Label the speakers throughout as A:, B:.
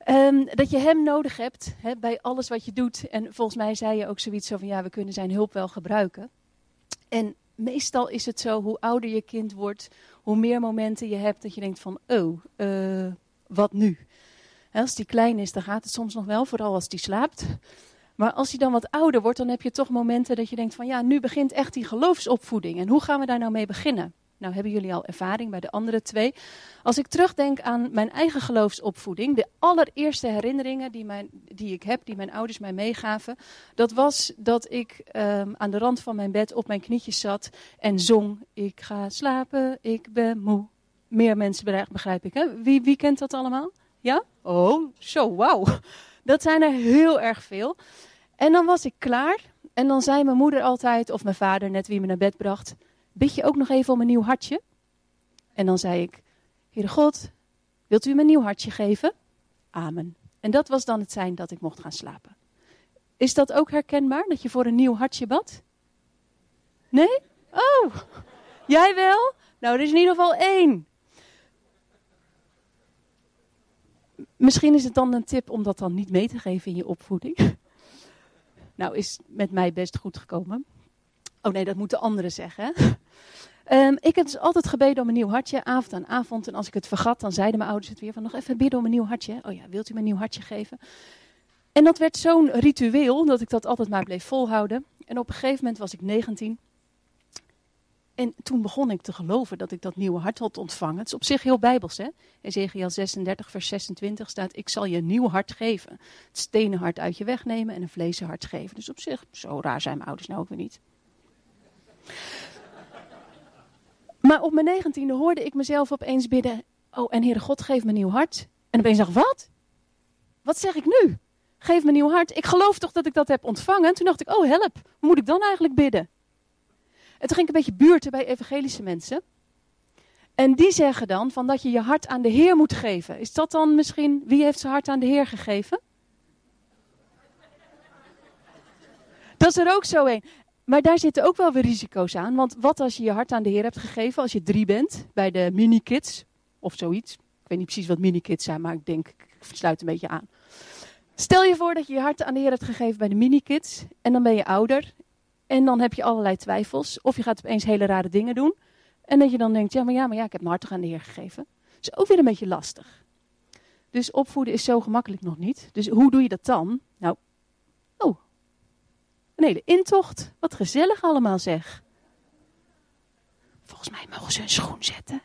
A: Dat je hem nodig hebt bij alles wat je doet. En volgens mij zei je ook zoiets zo van, ja, we kunnen zijn hulp wel gebruiken. En meestal is het zo, hoe ouder je kind wordt, hoe meer momenten je hebt dat je denkt van, wat nu? Als die klein is, dan gaat het soms nog wel, vooral als die slaapt. Maar als hij dan wat ouder wordt, dan heb je toch momenten dat je denkt van, ja, nu begint echt die geloofsopvoeding. En hoe gaan we daar nou mee beginnen? Nou, hebben jullie al ervaring bij de andere twee. Als ik terugdenk aan mijn eigen geloofsopvoeding, de allereerste herinneringen die ik heb, die mijn ouders mij meegaven, dat was dat ik aan de rand van mijn bed op mijn knietjes zat en zong, ik ga slapen, ik ben moe. Meer mensen begrijp ik, hè? Wie kent dat allemaal? Ja? Oh, zo, wauw. Dat zijn er heel erg veel. En dan was ik klaar en dan zei mijn moeder altijd, of mijn vader, net wie me naar bed bracht, bid je ook nog even om een nieuw hartje? En dan zei ik, Heere God, wilt u me een nieuw hartje geven? Amen. En dat was dan het sein dat ik mocht gaan slapen. Is dat ook herkenbaar, dat je voor een nieuw hartje bad? Nee? Oh, jij wel? Nou, er is in ieder geval 1. Misschien is het dan een tip om dat dan niet mee te geven in je opvoeding. Nou, is met mij best goed gekomen. Oh nee, dat moeten anderen zeggen. Ik heb dus altijd gebeden om een nieuw hartje, avond aan avond. En als ik het vergat, dan zeiden mijn ouders het weer van nog even bidden om een nieuw hartje. Oh ja, wilt u me een nieuw hartje geven? En dat werd zo'n ritueel dat ik dat altijd maar bleef volhouden. En op een gegeven moment was ik 19. En toen begon ik te geloven dat ik dat nieuwe hart had ontvangen. Het is op zich heel bijbels, hè? Ezechiël 36 vers 26 staat, ik zal je een nieuw hart geven. Het stenen hart uit je wegnemen en een vlezen hart geven. Dus op zich, zo raar zijn mijn ouders nou ook weer niet. Maar op mijn 19e hoorde ik mezelf opeens bidden, oh en Heere God, geef me een nieuw hart. En opeens dacht ik, wat? Wat zeg ik nu? Geef me een nieuw hart. Ik geloof toch dat ik dat heb ontvangen? En toen dacht ik, oh help, hoe moet ik dan eigenlijk bidden? En toen ging ik een beetje buurten bij evangelische mensen. En die zeggen dan van dat je je hart aan de Heer moet geven. Is dat dan misschien, wie heeft zijn hart aan de Heer gegeven? Dat is er ook zo een. Maar daar zitten ook wel weer risico's aan. Want wat als je je hart aan de Heer hebt gegeven als je 3 bent, bij de mini-kids of zoiets. Ik weet niet precies wat mini-kids zijn, maar ik denk, ik sluit een beetje aan. Stel je voor dat je je hart aan de Heer hebt gegeven bij de mini-kids. En dan ben je ouder. En dan heb je allerlei twijfels. Of je gaat opeens hele rare dingen doen. En dat je dan denkt, ja, maar ik heb mijn hart toch aan de Heer gegeven. Dat is ook weer een beetje lastig. Dus opvoeden is zo gemakkelijk nog niet. Dus hoe doe je dat dan? Nou, een hele intocht. Wat gezellig allemaal zeg. Volgens mij mogen ze hun schoen zetten.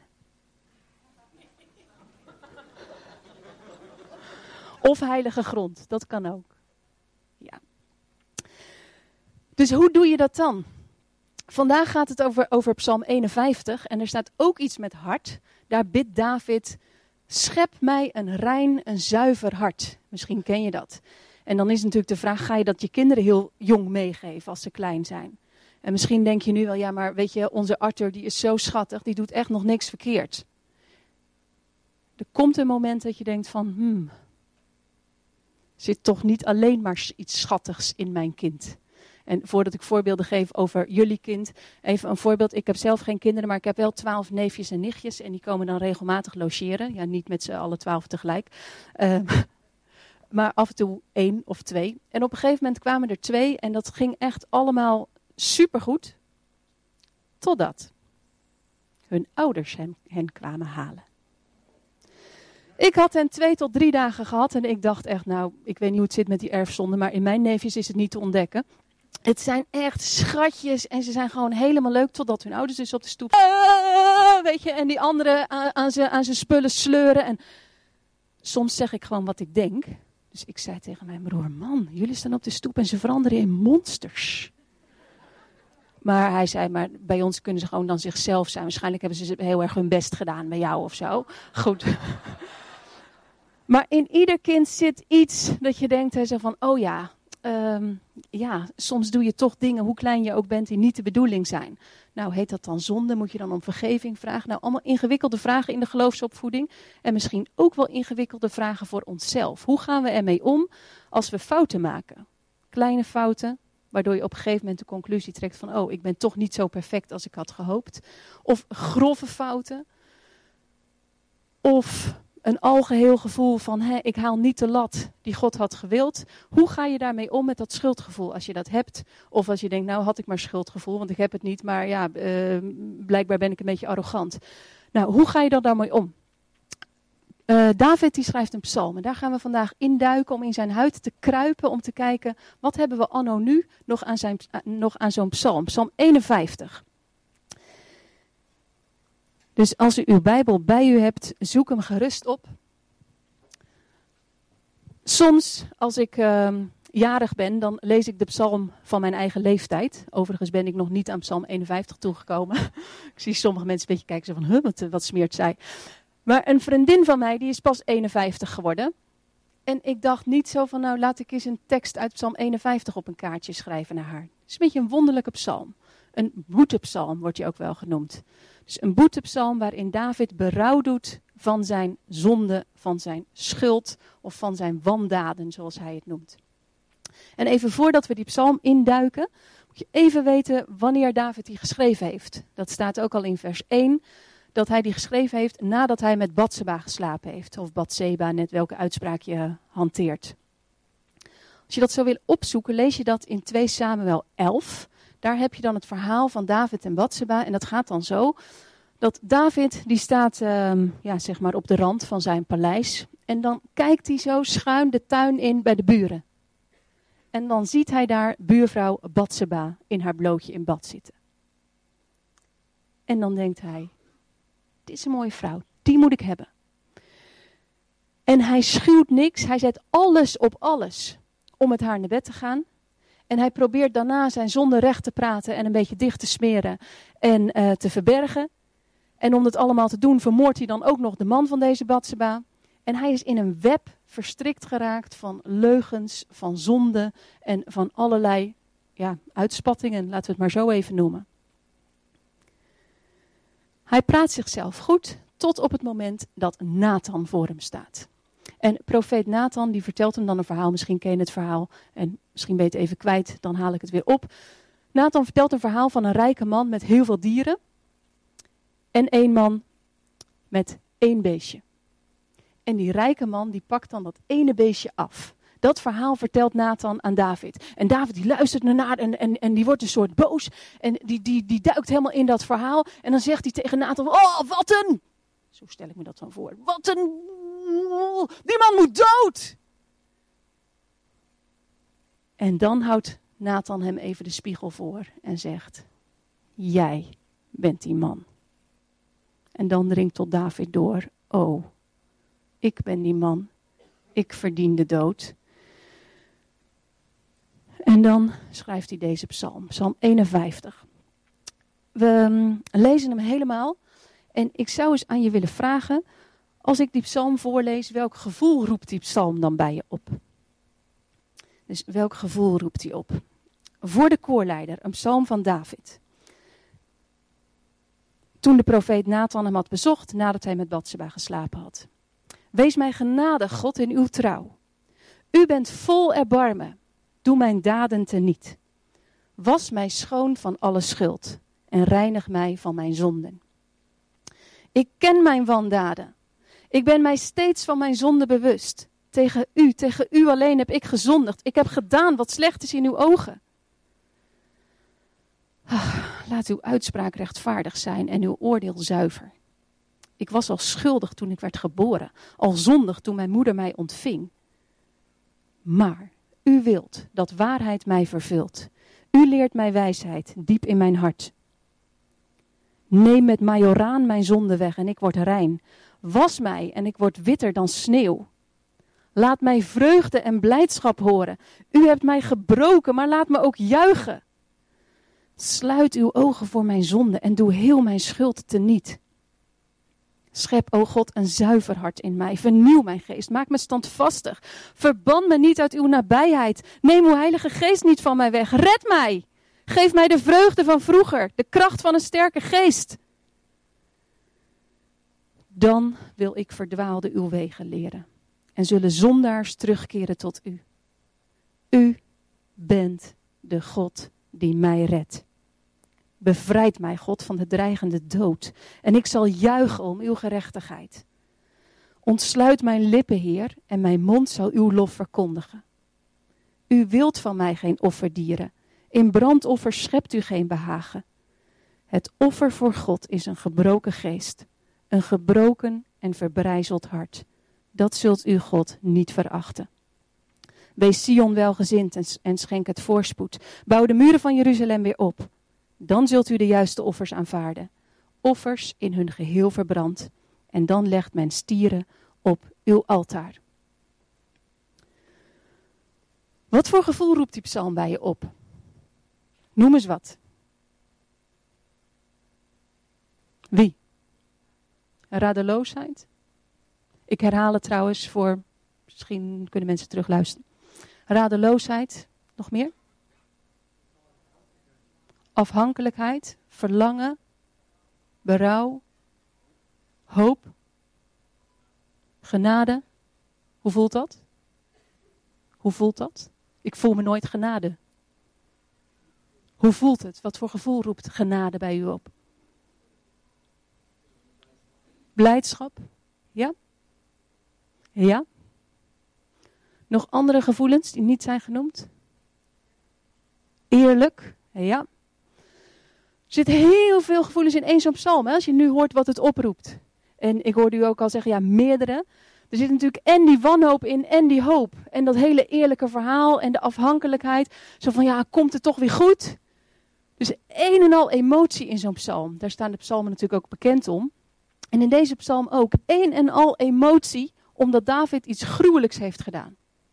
A: Of heilige grond, dat kan ook. Ja. Dus hoe doe je dat dan? Vandaag gaat het over Psalm 51 en er staat ook iets met hart. Daar bidt David, schep mij een rein, een zuiver hart. Misschien ken je dat. En dan is natuurlijk de vraag, ga je dat je kinderen heel jong meegeven als ze klein zijn? En misschien denk je nu wel, ja maar weet je, onze Arthur die is zo schattig, die doet echt nog niks verkeerd. Er komt een moment dat je denkt van, zit toch niet alleen maar iets schattigs in mijn kind. En voordat ik voorbeelden geef over jullie kind, even een voorbeeld. Ik heb zelf geen kinderen, maar ik heb wel 12 neefjes en nichtjes. En die komen dan regelmatig logeren. Ja, niet met z'n alle 12 tegelijk. Maar af en toe 1 of 2. En op een gegeven moment kwamen er 2 en dat ging echt allemaal supergoed. Totdat hun ouders hen kwamen halen. Ik had hen 2 tot 3 dagen gehad en ik dacht echt, nou, ik weet niet hoe het zit met die erfzonde, maar in mijn neefjes is het niet te ontdekken. Het zijn echt schatjes en ze zijn gewoon helemaal leuk totdat hun ouders dus op de stoep, weet je, en die anderen aan zijn spullen sleuren. En soms zeg ik gewoon wat ik denk. Dus ik zei tegen mijn broer, man, jullie staan op de stoep en ze veranderen in monsters. Maar hij zei, maar bij ons kunnen ze gewoon dan zichzelf zijn. Waarschijnlijk hebben ze heel erg hun best gedaan bij jou of zo. Goed. Maar in ieder kind zit iets dat je denkt, hij zegt van, oh ja, soms doe je toch dingen, hoe klein je ook bent, die niet de bedoeling zijn. Nou, heet dat dan zonde? Moet je dan om vergeving vragen? Nou, allemaal ingewikkelde vragen in de geloofsopvoeding. En misschien ook wel ingewikkelde vragen voor onszelf. Hoe gaan we ermee om als we fouten maken? Kleine fouten, waardoor je op een gegeven moment de conclusie trekt van, oh, ik ben toch niet zo perfect als ik had gehoopt. Of grove fouten. Of een algeheel gevoel van ik haal niet de lat die God had gewild. Hoe ga je daarmee om met dat schuldgevoel als je dat hebt? Of als je denkt, nou had ik maar schuldgevoel, want ik heb het niet. Maar ja, blijkbaar ben ik een beetje arrogant. Nou, hoe ga je dan daarmee om? David die schrijft een psalm. En daar gaan we vandaag induiken om in zijn huid te kruipen. Om te kijken, wat hebben we anno nu nog aan zo'n psalm? Psalm 51. Dus als u uw Bijbel bij u hebt, zoek hem gerust op. Soms, als ik jarig ben, dan lees ik de psalm van mijn eigen leeftijd. Overigens ben ik nog niet aan psalm 51 toegekomen. Ik zie sommige mensen een beetje kijken zo van, wat smeert zij? Maar een vriendin van mij, die is pas 51 geworden. En ik dacht niet zo van, nou laat ik eens een tekst uit psalm 51 op een kaartje schrijven naar haar. Het is een beetje een wonderlijke psalm. Een boetepsalm wordt die ook wel genoemd. Dus een boetepsalm waarin David berouw doet van zijn zonde, van zijn schuld of van zijn wandaden, zoals hij het noemt. En even voordat we die psalm induiken, moet je even weten wanneer David die geschreven heeft. Dat staat ook al in vers 1, dat hij die geschreven heeft nadat hij met Batseba geslapen heeft. Of Batseba, net welke uitspraak je hanteert. Als je dat zou willen opzoeken, lees je dat in 2 Samuel 11. Daar heb je dan het verhaal van David en Batseba. En dat gaat dan zo, dat David die staat zeg maar op de rand van zijn paleis. En dan kijkt hij zo schuin de tuin in bij de buren. En dan ziet hij daar buurvrouw Batseba in haar blootje in bad zitten. En dan denkt hij, dit is een mooie vrouw, die moet ik hebben. En hij schuwt niks, hij zet alles op alles om met haar naar bed te gaan. En hij probeert daarna zijn zonde recht te praten en een beetje dicht te smeren en te verbergen. En om dat allemaal te doen vermoordt hij dan ook nog de man van deze Batseba. En hij is in een web verstrikt geraakt van leugens, van zonde en van allerlei uitspattingen, laten we het maar zo even noemen. Hij praat zichzelf goed tot op het moment dat Nathan voor hem staat. En profeet Nathan die vertelt hem dan een verhaal, misschien ken je het verhaal en misschien ben je het even kwijt, dan haal ik het weer op. Nathan vertelt een verhaal van een rijke man met heel veel dieren en 1 man met 1 beestje. En die rijke man die pakt dan dat ene beestje af. Dat verhaal vertelt Nathan aan David. En David die luistert ernaar en die wordt een soort boos. En die duikt helemaal in dat verhaal. En dan zegt hij tegen Nathan, oh wat een... Zo stel ik me dat dan voor. Wat een... Die man moet dood! En dan houdt Nathan hem even de spiegel voor en zegt, jij bent die man. En dan dringt tot David door, oh, ik ben die man. Ik verdien de dood. En dan schrijft hij deze psalm, psalm 51. We lezen hem helemaal. En ik zou eens aan je willen vragen, als ik die psalm voorlees, welk gevoel roept die psalm dan bij je op? Dus welk gevoel roept hij op? Voor de koorleider, een psalm van David. Toen de profeet Nathan hem had bezocht, nadat hij met Batseba geslapen had. Wees mij genadig, God, in uw trouw. U bent vol erbarmen. Doe mijn daden teniet. Was mij schoon van alle schuld en reinig mij van mijn zonden. Ik ken mijn wandaden. Ik ben mij steeds van mijn zonde bewust. Tegen u alleen heb ik gezondigd. Ik heb gedaan wat slecht is in uw ogen. Laat uw uitspraak rechtvaardig zijn en uw oordeel zuiver. Ik was al schuldig toen ik werd geboren, al zondig toen mijn moeder mij ontving. Maar u wilt dat waarheid mij vervult. U leert mij wijsheid diep in mijn hart. Neem met majoraan mijn zonde weg en ik word rein. Was mij en ik word witter dan sneeuw. Laat mij vreugde en blijdschap horen. U hebt mij gebroken, maar laat me ook juichen. Sluit uw ogen voor mijn zonde en doe heel mijn schuld teniet. Schep, o God, een zuiver hart in mij. Vernieuw mijn geest. Maak me standvastig. Verban me niet uit uw nabijheid. Neem uw heilige geest niet van mij weg. Red mij. Geef mij de vreugde van vroeger. De kracht van een sterke geest. Dan wil ik verdwaalde uw wegen leren. En zullen zondaars terugkeren tot u. U bent de God die mij redt. Bevrijd mij, God, van de dreigende dood. En ik zal juichen om uw gerechtigheid. Ontsluit mijn lippen, Heer, en mijn mond zal uw lof verkondigen. U wilt van mij geen offerdieren. In brandoffers schept u geen behagen. Het offer voor God is een gebroken geest. Een gebroken en verbrijzeld hart. Dat zult u, God, niet verachten. Wees Sion welgezind en schenk het voorspoed. Bouw de muren van Jeruzalem weer op. Dan zult u de juiste offers aanvaarden. Offers in hun geheel verbrand. En dan legt men stieren op uw altaar. Wat voor gevoel roept die psalm bij je op? Noem eens wat. Wie? Radeloosheid? Ik herhaal het trouwens voor, misschien kunnen mensen terugluisteren. Radeloosheid, nog meer? Afhankelijkheid, verlangen, berouw, hoop, genade. Hoe voelt dat? Hoe voelt dat? Ik voel me nooit genade. Hoe voelt het? Wat voor gevoel roept genade bij u op? Blijdschap? Ja? Ja? Nog andere gevoelens die niet zijn genoemd? Eerlijk? Ja. Er zitten heel veel gevoelens in één zo'n psalm. Hè? Als je nu hoort wat het oproept. En ik hoorde u ook al zeggen, ja, meerdere. Er zit natuurlijk en die wanhoop in en die hoop. En dat hele eerlijke verhaal en de afhankelijkheid. Zo van, ja, komt het toch weer goed? Dus een en al emotie in zo'n psalm. Daar staan de psalmen natuurlijk ook bekend om. En in deze psalm ook een en al emotie, omdat David iets gruwelijks heeft gedaan.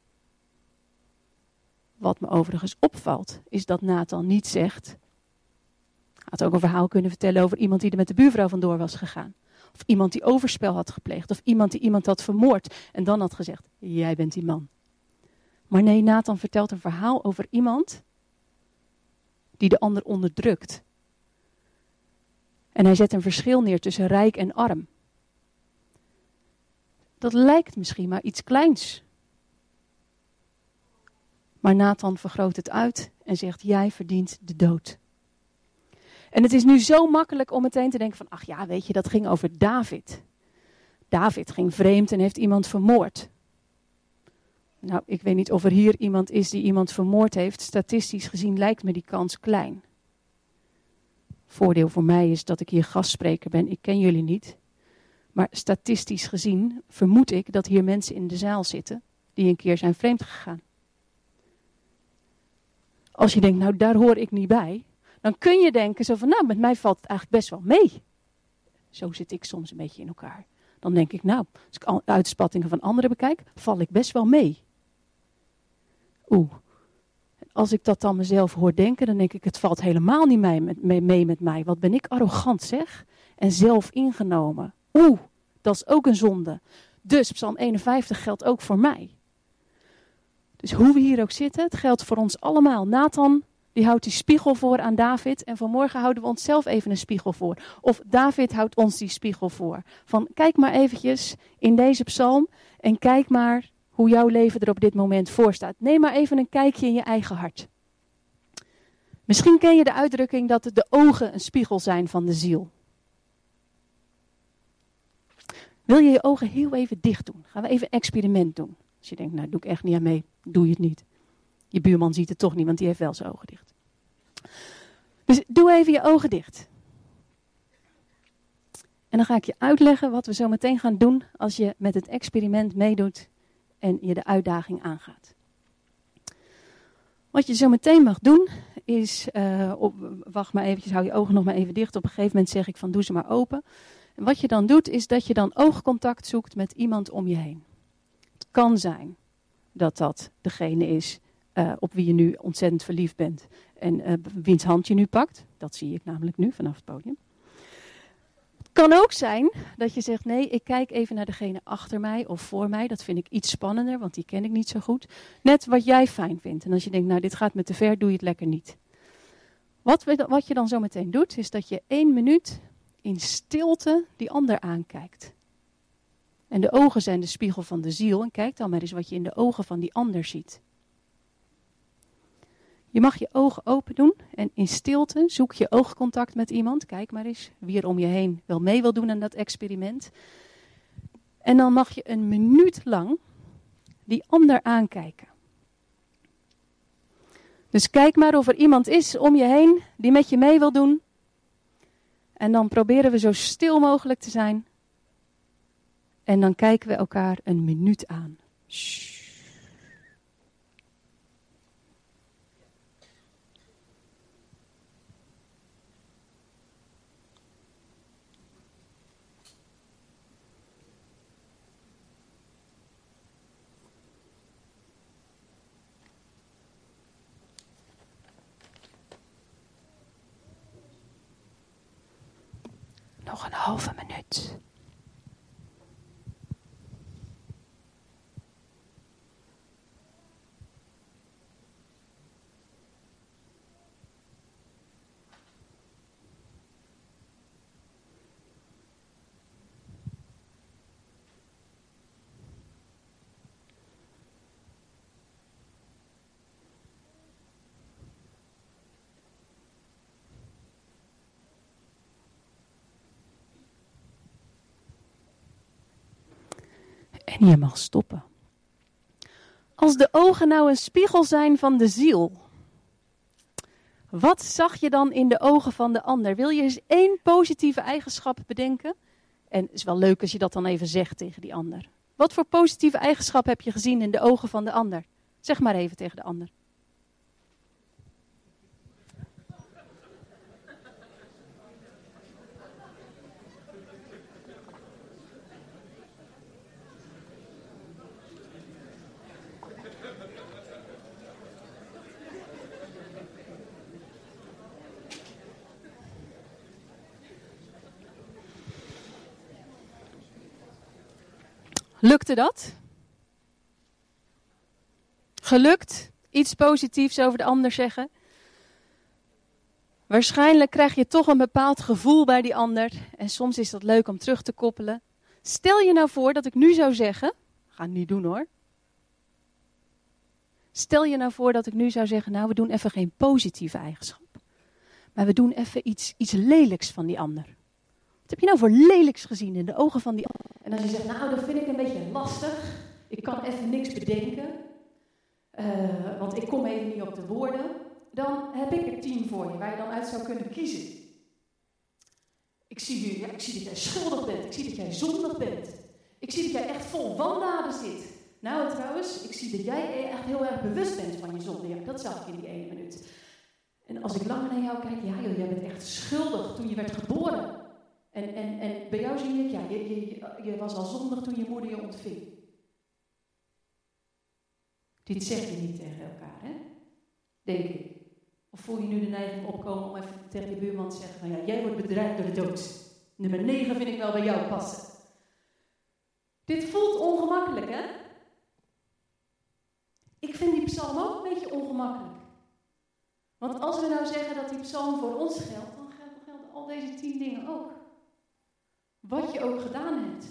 A: Wat me overigens opvalt, is dat Nathan niet zegt... Hij had ook een verhaal kunnen vertellen over iemand die er met de buurvrouw vandoor was gegaan. Of iemand die overspel had gepleegd. Of iemand die iemand had vermoord. En dan had gezegd, jij bent die man. Maar nee, Nathan vertelt een verhaal over iemand die de ander onderdrukt. En hij zet een verschil neer tussen rijk en arm. Dat lijkt misschien maar iets kleins. Maar Nathan vergroot het uit en zegt, jij verdient de dood. En het is nu zo makkelijk om meteen te denken van, ach ja, weet je, dat ging over David. David ging vreemd en heeft iemand vermoord. Nou, ik weet niet of er hier iemand is die iemand vermoord heeft. Statistisch gezien lijkt me die kans klein. Voordeel voor mij is dat ik hier gastspreker ben. Ik ken jullie niet. Maar statistisch gezien vermoed ik dat hier mensen in de zaal zitten die een keer zijn vreemd gegaan. Als je denkt, nou daar hoor ik niet bij, dan kun je denken zo van, nou met mij valt het eigenlijk best wel mee. Zo zit ik soms een beetje in elkaar. Dan denk ik, nou, als ik uitspattingen van anderen bekijk, val ik best wel mee. Als ik dat dan mezelf hoor denken, dan denk ik, het valt helemaal niet mee met mij. Wat ben ik arrogant zeg. En zelf ingenomen. Dat is ook een zonde. Dus Psalm 51 geldt ook voor mij. Dus hoe we hier ook zitten, het geldt voor ons allemaal. Nathan, die houdt die spiegel voor aan David. En vanmorgen houden we onszelf even een spiegel voor. Of David houdt ons die spiegel voor. Van kijk maar eventjes in deze psalm en kijk maar hoe jouw leven er op dit moment voor staat. Neem maar even een kijkje in je eigen hart. Misschien ken je de uitdrukking dat de ogen een spiegel zijn van de ziel. Wil je je ogen heel even dicht doen? Gaan we even een experiment doen. Als je denkt, nou doe ik echt niet aan mee, doe je het niet. Je buurman ziet het toch niet, want die heeft wel zijn ogen dicht. Dus doe even je ogen dicht. En dan ga ik je uitleggen wat we zo meteen gaan doen als je met het experiment meedoet en je de uitdaging aangaat. Wat je zo meteen mag doen is, wacht maar eventjes, hou je ogen nog maar even dicht. Op een gegeven moment zeg ik van doe ze maar open. En wat je dan doet is dat je dan oogcontact zoekt met iemand om je heen. Het kan zijn dat dat degene is op wie je nu ontzettend verliefd bent en wiens hand je nu pakt. Dat zie ik namelijk nu vanaf het podium. Het kan ook zijn dat je zegt, nee, ik kijk even naar degene achter mij of voor mij. Dat vind ik iets spannender, want die ken ik niet zo goed. Net wat jij fijn vindt. En als je denkt, nou, dit gaat me te ver, doe je het lekker niet. Wat je dan zo meteen doet, is dat je 1 minuut in stilte die ander aankijkt. En de ogen zijn de spiegel van de ziel. En kijk dan maar eens wat je in de ogen van die ander ziet. Je mag je ogen open doen en in stilte zoek je oogcontact met iemand. Kijk maar eens wie er om je heen wel mee wil doen aan dat experiment. En dan mag je een minuut lang die ander aankijken. Dus kijk maar of er iemand is om je heen die met je mee wil doen. En dan proberen we zo stil mogelijk te zijn. En dan kijken we elkaar een minuut aan. Shh. Nog een halve minuut. En je mag stoppen. Als de ogen nou een spiegel zijn van de ziel. Wat zag je dan in de ogen van de ander? Wil je eens 1 positieve eigenschap bedenken? En het is wel leuk als je dat dan even zegt tegen die ander. Wat voor positieve eigenschap heb je gezien in de ogen van de ander? Zeg maar even tegen de ander. Lukte dat? Gelukt? Iets positiefs over de ander zeggen? Waarschijnlijk krijg je toch een bepaald gevoel bij die ander. En soms is dat leuk om terug te koppelen. Stel je nou voor dat ik nu zou zeggen... Ga het niet doen hoor. Stel je nou voor dat ik nu zou zeggen... Nou, we doen even geen positieve eigenschap. Maar we doen even iets lelijks van die ander. Wat heb je nou voor lelijks gezien in de ogen van die ander? En als je zegt, nou, dat vind ik een beetje lastig. Ik kan even niks bedenken. Want ik kom even niet op de woorden. Dan heb ik er 10 voor je, waar je dan uit zou kunnen kiezen. Ik zie dat jij schuldig bent. Ik zie dat jij zondig bent. Ik zie dat jij echt vol wandaden zit. Nou, trouwens, ik zie dat jij echt heel erg bewust bent van je zonde. Ja, dat zag ik in die 1 minuut. En als ik langer naar jou kijk, ja joh, jij bent echt schuldig toen je werd geboren. En bij jou zie ik, ja, je was al zondig toen je moeder je ontving. Dit zeg je niet tegen elkaar, hè? Denk ik. Of voel je nu de neiging opkomen om even tegen je buurman te zeggen van, ja, jij wordt bedreigd door de dood. Nummer 9 vind ik wel bij jou passen. Dit voelt ongemakkelijk, hè? Ik vind die psalm ook een beetje ongemakkelijk. Want als we nou zeggen dat die psalm voor ons geldt, dan gelden al deze 10 dingen ook. Wat je ook gedaan hebt.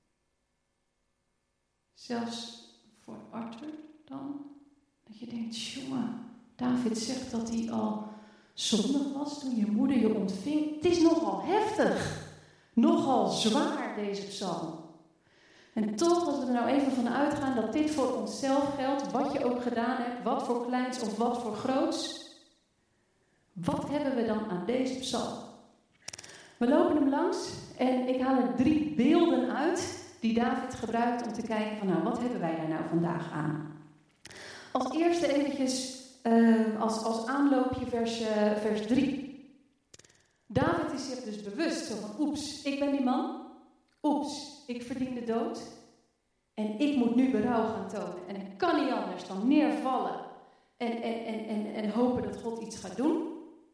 A: Zelfs voor Arthur dan. Dat je denkt, jongen, David zegt dat hij al zondig was toen je moeder je ontving. Het is nogal heftig. Nogal zwaar, deze psalm. En toch, als we er nou even van uitgaan dat dit voor onszelf geldt, wat je ook gedaan hebt, wat voor kleins of wat voor groots. Wat hebben we dan aan deze psalm? We lopen hem langs en ik haal er 3 beelden uit die David gebruikt om te kijken van, nou, wat hebben wij daar nou vandaag aan? Als eerste eventjes als aanloopje vers 3. David is zich dus bewust zo van, oeps, ik ben die man. Oeps, ik verdien de dood. En ik moet nu berouw gaan tonen. En ik kan niet anders dan neervallen en hopen dat God iets gaat doen.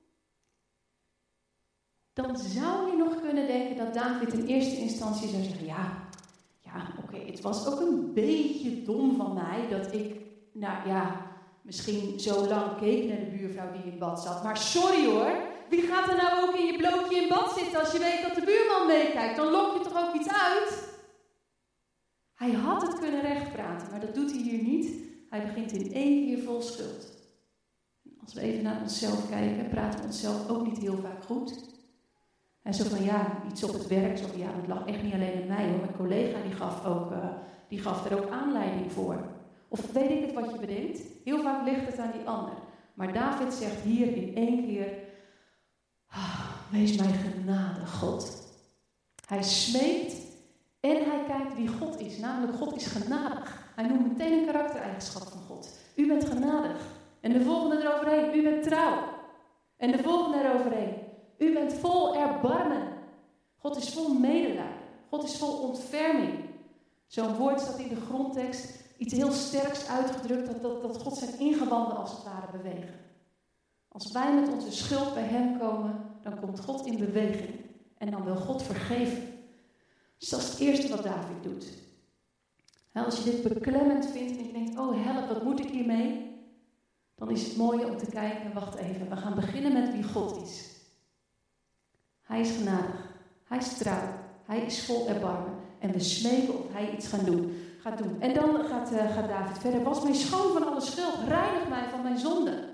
A: Dan zou je nog kunnen denken dat David in eerste instantie zou zeggen, ja, oké, het was ook een beetje dom van mij dat ik, nou ja, misschien zo lang keek naar de buurvrouw die in bad zat. Maar sorry hoor, wie gaat er nou ook in je blootje in bad zitten als je weet dat de buurman meekijkt? Dan lok je toch ook iets uit? Hij had het kunnen rechtpraten, maar dat doet hij hier niet. Hij begint in 1 keer vol schuld. Als we even naar onszelf kijken, praten we onszelf ook niet heel vaak goed. En zo van, ja, iets op het werk. Zo van, ja, dat lag echt niet alleen aan mij hoor. Mijn collega die gaf er ook aanleiding voor. Of weet ik het wat je bedenkt? Heel vaak ligt het aan die ander. Maar David zegt hier in één keer, wees mij genadig, God. Hij smeekt en hij kijkt wie God is. Namelijk, God is genadig. Hij noemt meteen een karaktereigenschap van God. U bent genadig. En de volgende eroverheen, u bent trouw. En de volgende eroverheen, u bent vol erbarmen. God is vol medelijden. God is vol ontferming. Zo'n woord staat in de grondtekst iets heel sterks uitgedrukt, dat God zijn ingewanden als het ware bewegen. Als wij met onze schuld bij hem komen, dan komt God in beweging. En dan wil God vergeven. Dus dat is het eerste wat David doet. Als je dit beklemmend vindt en je denkt, oh help, wat moet ik hiermee? Dan is het mooi om te kijken, wacht even, we gaan beginnen met wie God is. Hij is genadig, hij is trouw, hij is vol erbarmen. En we smeken of hij iets gaat doen. En dan gaat David verder, was mij schoon van alle schuld, reinig mij van mijn zonde.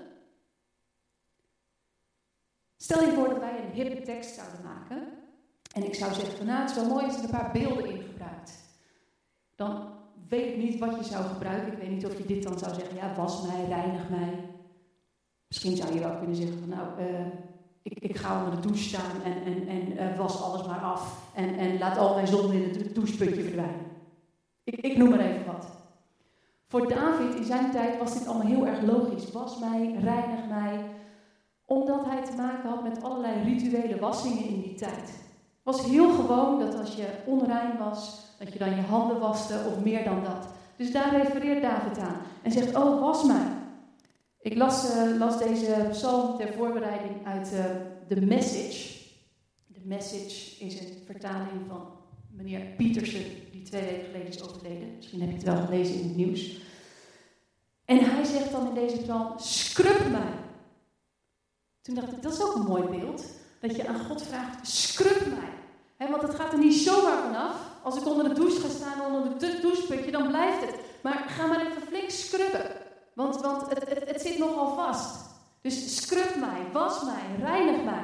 A: Stel je voor dat wij een hippe tekst zouden maken. En ik zou zeggen, het is wel mooi als je er een paar beelden in gebruikt. Dan weet ik niet wat je zou gebruiken. Ik weet niet of je dit dan zou zeggen, ja, was mij, reinig mij. Misschien zou je wel kunnen zeggen, ik ga onder de douche staan en was alles maar af. En laat al mijn zonde in het doucheputje verdwijnen. Ik noem maar even wat. Voor David in zijn tijd was dit allemaal heel erg logisch. Was mij, reinig mij. Omdat hij te maken had met allerlei rituele wassingen in die tijd. Het was heel gewoon dat als je onrein was, dat je dan je handen waste of meer dan dat. Dus daar refereert David aan. En zegt, oh, was mij. Ik las deze psalm ter voorbereiding uit The Message. The Message is een vertaling van meneer Pietersen, die 2 weken geleden is overleden. Misschien heb je het wel gelezen in het nieuws. En hij zegt dan in deze psalm, scrub mij. Toen dacht ik, dat is ook een mooi beeld. Dat je aan God vraagt, scrub mij. Want het gaat er niet zomaar vanaf. Als ik onder de douche ga staan, onder de doucheputje, dan blijft het. Maar ga maar even flink scrubben. Want het zit nogal vast. Dus scrub mij, was mij, reinig mij.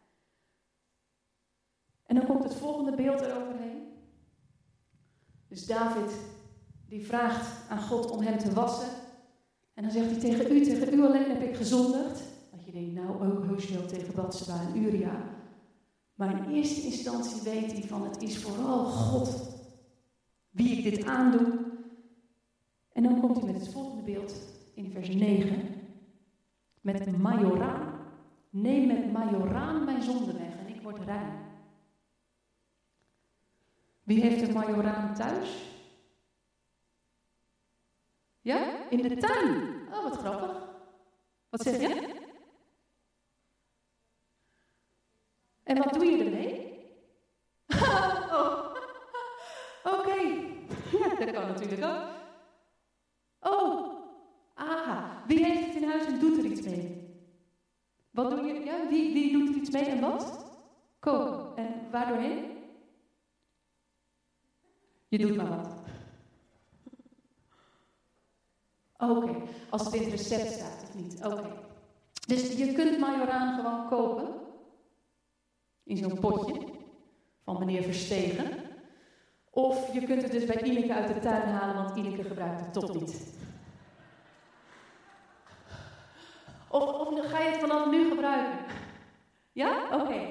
A: En dan komt het volgende beeld eroverheen. Dus David, die vraagt aan God om hem te wassen. En dan zegt hij, tegen u alleen heb ik gezondigd. Dat je denkt, nou ook heus wel tegen Batseba en Uria. Maar in eerste instantie weet hij van, het is vooral God wie ik dit aandoe. En dan komt hij met het volgende beeld in vers 9. Met majoraan. Neem met majoraan mijn zonde weg en ik word rein. Wie heeft een majoraan thuis? Ja? In de tuin. Oh, wat grappig. Wat zeg je? En wat doe je ermee? Oh. Oké. Ja, dat kan natuurlijk ook. Oh. Aha. Wie heeft het in huis en doet er iets mee? Wat doe je? Ja, wie doet er iets mee en wat? Koken. En waardoorheen? Je doet maar wat. Oké. Als het in het recept staat of niet. Oké. Dus je kunt majoraan gewoon kopen. In zo'n potje van meneer Verstegen. Of je kunt het dus bij Ineke uit de tuin halen, want Ineke gebruikt het toch niet. Of ga je het vanaf nu gebruiken? Ja? Oké.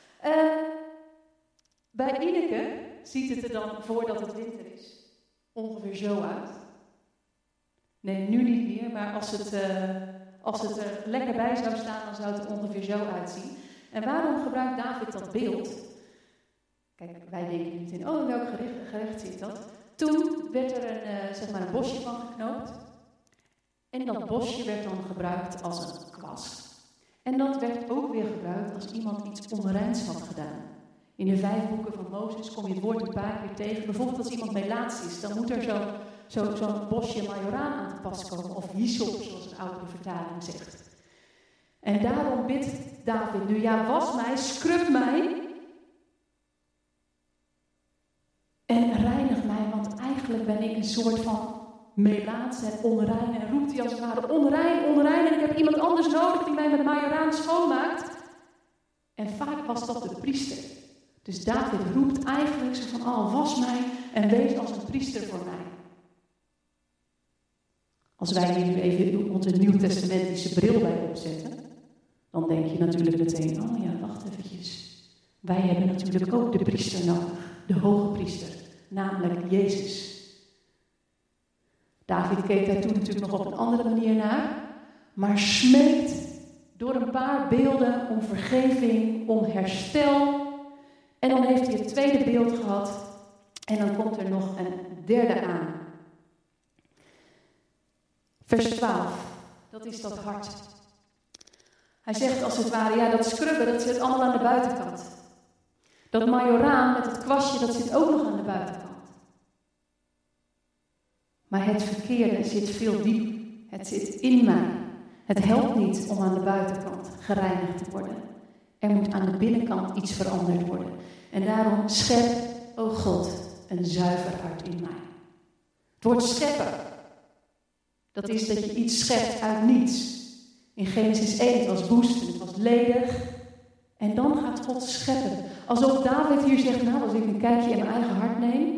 A: Bij Ineke ziet het er dan, voordat het winter is, ongeveer zo uit. Nee, nu niet meer, maar als het er lekker bij zou staan, dan zou het er ongeveer zo uitzien. En waarom gebruikt David dat beeld? Kijk, wij denken niet in, in welk gerecht zit dat? Toen werd er een bosje van geknoopt. En dat bosje werd dan gebruikt als een kwast. En dat werd ook weer gebruikt als iemand iets onreins had gedaan. In de 5 boeken van Mozes kom je het woord een paar keer tegen. Bijvoorbeeld als iemand melaats is, dan moet er zo'n bosje majoraan aan te pas komen. Of hyssop, zoals een oudere vertaling zegt. En daarom bidt David nu, ja, was mij, scrub mij. En reinig mij, want eigenlijk ben ik een soort van melaats en onrein. En roept hij als het ware, onrein. En ik heb iemand anders nodig die mij met majoraan schoonmaakt. En vaak was dat de priester. Dus David roept eigenlijk zo van, was mij en wees als een priester voor mij. Als wij hier nu even onze nieuwtestamentische bril bij opzetten, dan denk je natuurlijk meteen, wacht eventjes. Wij hebben natuurlijk ook de priester nodig, de hoge priester, namelijk Jezus. David keek daar toen natuurlijk nog op een andere manier naar, maar smeekt door een paar beelden om vergeving, om herstel. En dan heeft hij het tweede beeld gehad en dan komt er nog een derde aan. Vers 12, dat is dat hart. Hij zegt als het ware, dat scrubben, dat zit allemaal aan de buitenkant. Dat majoraan met het kwastje, dat zit ook nog aan de buitenkant. Maar het verkeerde zit veel diep. Het zit in mij. Het helpt niet om aan de buitenkant gereinigd te worden. Er moet aan de binnenkant iets veranderd worden. En daarom schep, o God, een zuiver hart in mij. Het woord scheppen, dat is dat je iets schept uit niets. In Genesis 1, het was woest en het was ledig. En dan gaat God scheppen. Alsof David hier zegt, als ik een kijkje in mijn eigen hart neem.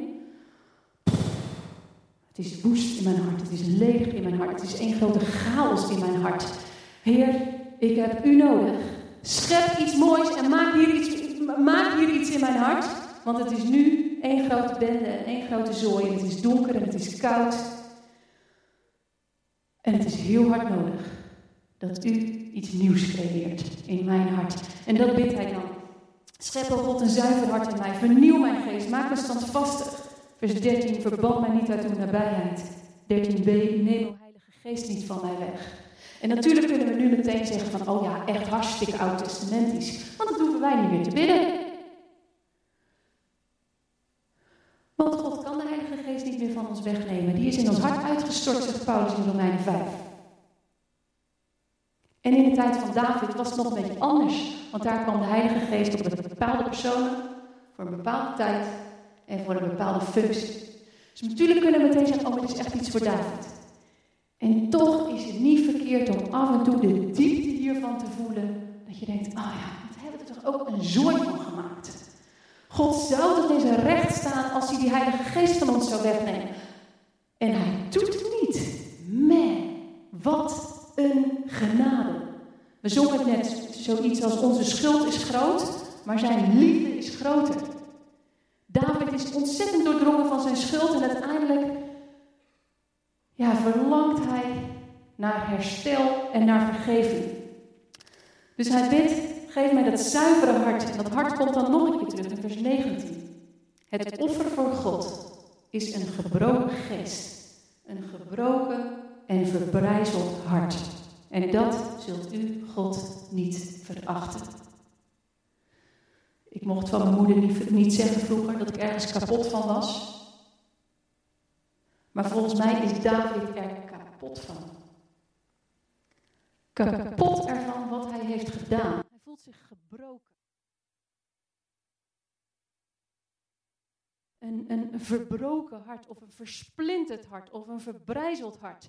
A: Het is woest in mijn hart, het is ledig in mijn hart. Het is één grote chaos in mijn hart. Heer, ik heb u nodig. Schep iets moois en maak hier iets in mijn hart. Want het is nu één grote bende en één grote zooi. En het is donker en het is koud. En het is heel hard nodig dat u iets nieuws creëert in mijn hart. En dat bidt hij dan. Schep, o God, een zuiver hart in mij. Vernieuw mijn geest. Maak me standvastig. Vers 13. Verban mij niet uit uw nabijheid. 13b. Neem uw heilige geest niet van mij weg. En natuurlijk kunnen we nu meteen zeggen van, echt hartstikke oud-testamentisch. Want dat hoeven wij niet meer te bidden. Want God kan de heilige geest niet meer van ons wegnemen. Die is in ons hart uitgestort, zegt Paulus in Romeinen 5. En in de tijd van David was het nog een beetje anders. Want daar kwam de heilige geest op bepaalde personen, voor een bepaalde tijd en voor een bepaalde functie. Dus natuurlijk kunnen we meteen zeggen, het is echt iets voor David. En toch is het niet verkeerd om af en toe de diepte hiervan te voelen. Dat je denkt, wat hebben we er toch ook een zooi van gemaakt. God zou toch in zijn recht staan als hij die heilige geest van ons zou wegnemen. En hij doet het niet. Man, wat een genade. We zongen het net zoiets als onze schuld is groot, maar zijn liefde is groter. David is ontzettend doordrongen van zijn schuld en uiteindelijk verlangt hij naar herstel en naar vergeving. Dus hij bidt, geef mij dat zuivere hart. En dat hart komt dan nog een keer terug in vers 19. Het offer voor God is een gebroken geest. Een gebroken en verbrijzeld hart. En dat zult u, God, niet verachten. Ik mocht van mijn moeder niet zeggen vroeger dat ik ergens kapot van was. Maar volgens mij is David er kapot van. Kapot ervan wat hij heeft gedaan. Hij voelt zich gebroken. Een verbroken hart of een versplinterd hart of een verbrijzeld hart.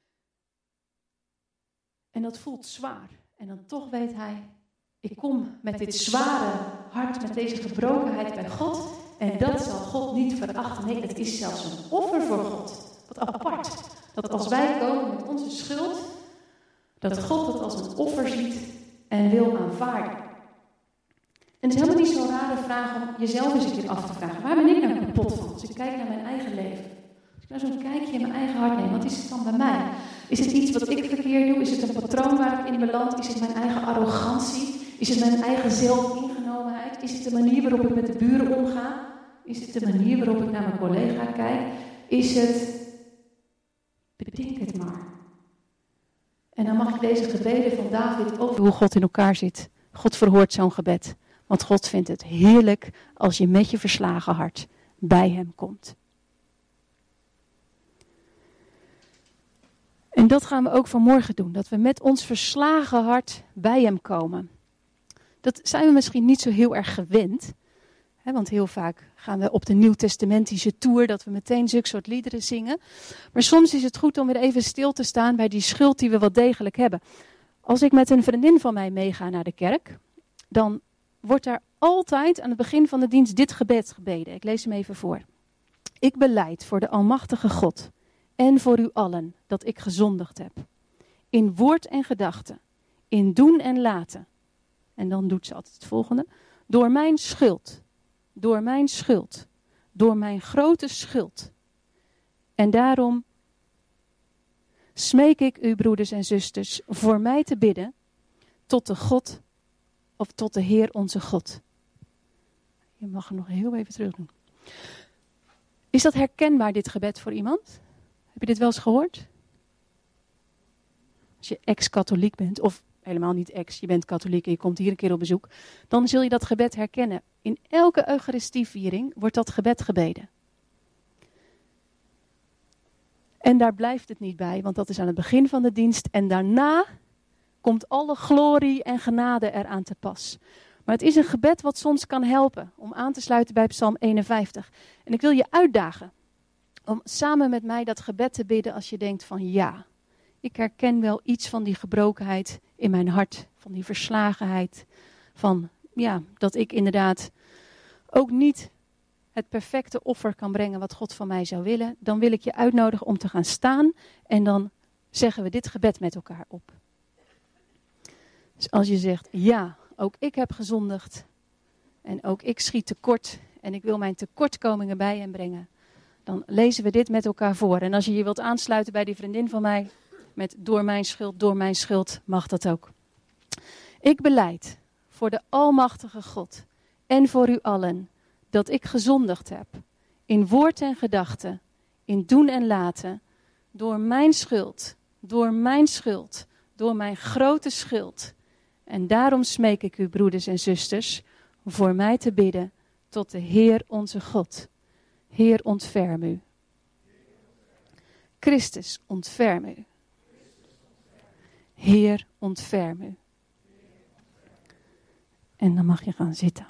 A: En dat voelt zwaar. En dan toch weet hij, ik kom met dit zware hart, met deze gebrokenheid bij God. En dat zal God niet verachten. Nee, het is zelfs een offer voor God. Wat apart. Dat als wij komen met onze schuld, dat God het als een offer ziet en wil aanvaarden. En het is helemaal niet zo'n rare vraag om jezelf eens een keer af te vragen. Waar ben ik nou kapot van? Als ik kijk naar mijn eigen leven. Als ik nou zo'n kijkje in mijn eigen hart neem, wat is het dan bij mij? Is het iets wat ik verkeerd doe? Is het een patroon waar ik in beland? Is het mijn eigen arrogantie? Is het mijn eigen zelfingenomenheid? Is het de manier waarop ik met de buren omga? Is het de manier waarop ik naar mijn collega kijk? Is het... Bedenk het maar. En dan mag ik deze gebeden van David over hoe God in elkaar zit. God verhoort zo'n gebed. Want God vindt het heerlijk als je met je verslagen hart bij hem komt. En dat gaan we ook vanmorgen doen. Dat we met ons verslagen hart bij hem komen. Dat zijn we misschien niet zo heel erg gewend. Want heel vaak gaan we op de nieuwtestamentische tour dat we meteen zulke soort liederen zingen. Maar soms is het goed om weer even stil te staan bij die schuld die we wel degelijk hebben. Als ik met een vriendin van mij meega naar de kerk, dan wordt daar altijd aan het begin van de dienst dit gebed gebeden. Ik lees hem even voor. Ik belijd voor de almachtige God en voor u allen dat ik gezondigd heb. In woord en gedachte, in doen en laten. En dan doet ze altijd het volgende. Door mijn schuld, door mijn schuld, door mijn grote schuld. En daarom smeek ik u, broeders en zusters, voor mij te bidden tot de God, of tot de Heer onze God. Je mag hem nog heel even terug doen. Is dat herkenbaar, dit gebed, voor iemand? Heb je dit wel eens gehoord? Als je ex-katholiek bent, of helemaal niet ex, je bent katholiek en je komt hier een keer op bezoek, dan zul je dat gebed herkennen. In elke eucharistieviering wordt dat gebed gebeden. En daar blijft het niet bij, want dat is aan het begin van de dienst. En daarna komt alle glorie en genade eraan te pas. Maar het is een gebed wat soms kan helpen om aan te sluiten bij Psalm 51. En ik wil je uitdagen om samen met mij dat gebed te bidden als je denkt van ja, ik herken wel iets van die gebrokenheid in mijn hart, van die verslagenheid, van ja, dat ik inderdaad ook niet het perfecte offer kan brengen wat God van mij zou willen. Dan wil ik je uitnodigen om te gaan staan en dan zeggen we dit gebed met elkaar op. Dus als je zegt, ja, ook ik heb gezondigd en ook ik schiet tekort en ik wil mijn tekortkomingen bij hem brengen, dan lezen we dit met elkaar voor. En als je je wilt aansluiten bij die vriendin van mij met door mijn schuld, mag dat ook. Ik belijd voor de almachtige God en voor u allen dat ik gezondigd heb in woord en gedachte, in doen en laten, door mijn schuld, door mijn grote schuld. En daarom smeek ik u, broeders en zusters, voor mij te bidden tot de Heer onze God. Heer, ontferm u. Christus, ontferm u. Heer, ontferm u. En dan mag je gaan zitten.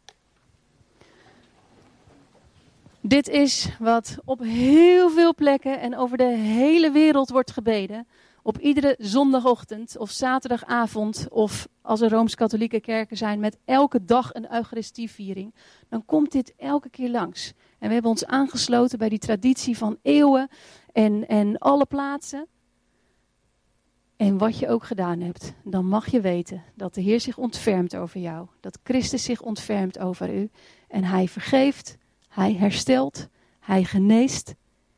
A: Dit is wat op heel veel plekken en over de hele wereld wordt gebeden. Op iedere zondagochtend of zaterdagavond of als er Rooms-Katholieke kerken zijn met elke dag een eucharistieviering. Dan komt dit elke keer langs. En we hebben ons aangesloten bij die traditie van eeuwen en alle plaatsen. En wat je ook gedaan hebt, dan mag je weten dat de Heer zich ontfermt over jou. Dat Christus zich ontfermt over u. En hij vergeeft, hij herstelt, hij geneest.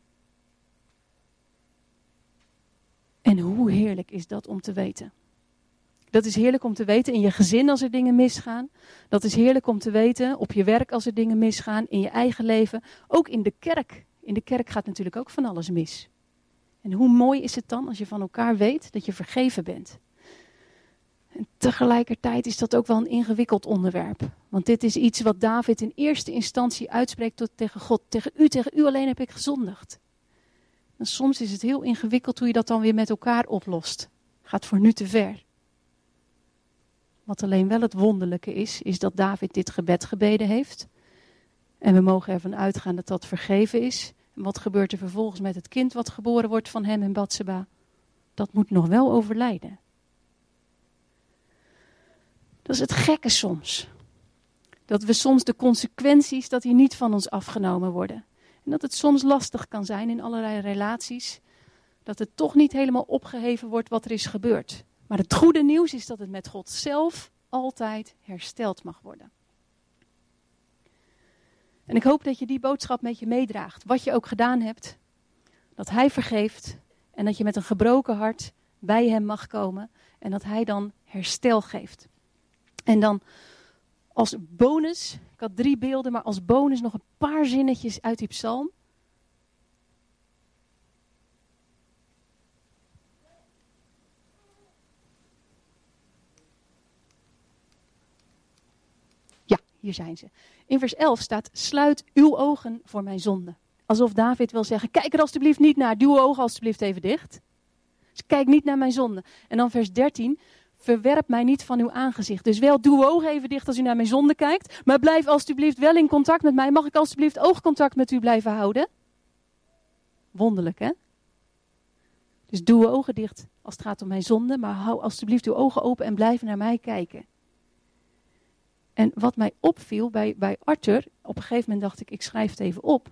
A: En hoe heerlijk is dat om te weten. Dat is heerlijk om te weten in je gezin als er dingen misgaan. Dat is heerlijk om te weten op je werk als er dingen misgaan. In je eigen leven. Ook in de kerk. In de kerk gaat natuurlijk ook van alles mis. En hoe mooi is het dan als je van elkaar weet dat je vergeven bent. En tegelijkertijd is dat ook wel een ingewikkeld onderwerp. Want dit is iets wat David in eerste instantie uitspreekt tegen God. Tegen u alleen heb ik gezondigd. En soms is het heel ingewikkeld hoe je dat dan weer met elkaar oplost. Gaat voor nu te ver. Wat alleen wel het wonderlijke is dat David dit gebed gebeden heeft. En we mogen ervan uitgaan dat dat vergeven is. En wat gebeurt er vervolgens met het kind wat geboren wordt van hem en Batseba? Dat moet nog wel overlijden. Dat is het gekke soms. Dat we soms de consequenties, dat die niet van ons afgenomen worden. En dat het soms lastig kan zijn in allerlei relaties. Dat het toch niet helemaal opgeheven wordt wat er is gebeurd. Maar het goede nieuws is dat het met God zelf altijd hersteld mag worden. En ik hoop dat je die boodschap met je meedraagt. Wat je ook gedaan hebt. Dat hij vergeeft. En dat je met een gebroken hart bij hem mag komen. En dat hij dan herstel geeft. En dan als bonus, ik had 3 beelden, maar als bonus nog een paar zinnetjes uit die psalm. Ja, hier zijn ze. In vers 11 staat, sluit uw ogen voor mijn zonde. Alsof David wil zeggen, kijk er alstublieft niet naar, doe uw ogen alstublieft even dicht. Dus kijk niet naar mijn zonde. En dan vers 13, verwerp mij niet van uw aangezicht. Dus wel, doe uw ogen even dicht als u naar mijn zonde kijkt. Maar blijf alstublieft wel in contact met mij. Mag ik alstublieft oogcontact met u blijven houden? Wonderlijk, hè? Dus doe uw ogen dicht als het gaat om mijn zonde. Maar hou alstublieft uw ogen open en blijf naar mij kijken. En wat mij opviel bij Arthur, op een gegeven moment dacht ik schrijf het even op.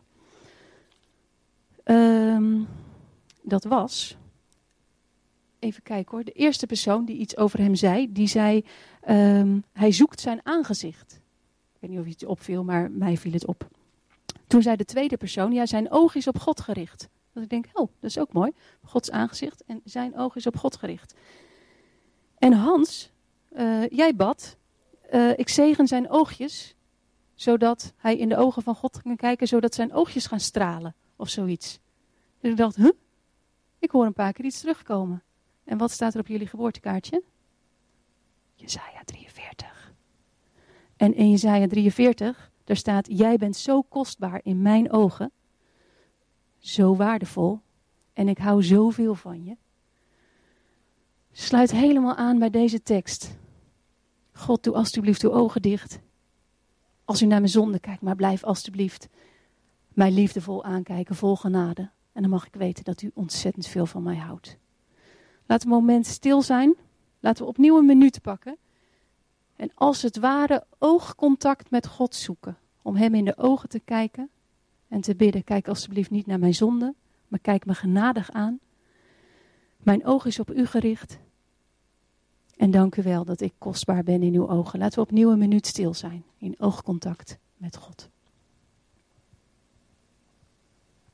A: Dat was, even kijken hoor, de eerste persoon die iets over hem zei, die zei, hij zoekt zijn aangezicht. Ik weet niet of iets opviel, maar mij viel het op. Toen zei de tweede persoon, ja, zijn oog is op God gericht. Dat ik denk, oh, dat is ook mooi. Gods aangezicht en zijn oog is op God gericht. En Hans, jij bad, ik zegen zijn oogjes, zodat hij in de ogen van God kan kijken, zodat zijn oogjes gaan stralen, of zoiets. Dus ik dacht, ik hoor een paar keer iets terugkomen. En wat staat er op jullie geboortekaartje? Jesaja 43. En in Jesaja 43, daar staat, jij bent zo kostbaar in mijn ogen, zo waardevol, en ik hou zoveel van je. Sluit helemaal aan bij deze tekst. God, doe alstublieft uw ogen dicht. Als u naar mijn zonde kijkt, maar blijf alstublieft mij liefdevol aankijken, vol genade. En dan mag ik weten dat u ontzettend veel van mij houdt. Laten we een moment stil zijn. Laten we opnieuw een minuut pakken. En als het ware oogcontact met God zoeken. Om hem in de ogen te kijken en te bidden. Kijk alstublieft niet naar mijn zonde, maar kijk me genadig aan. Mijn oog is op u gericht. En dank u wel dat ik kostbaar ben in uw ogen. Laten we opnieuw een minuut stil zijn in oogcontact met God.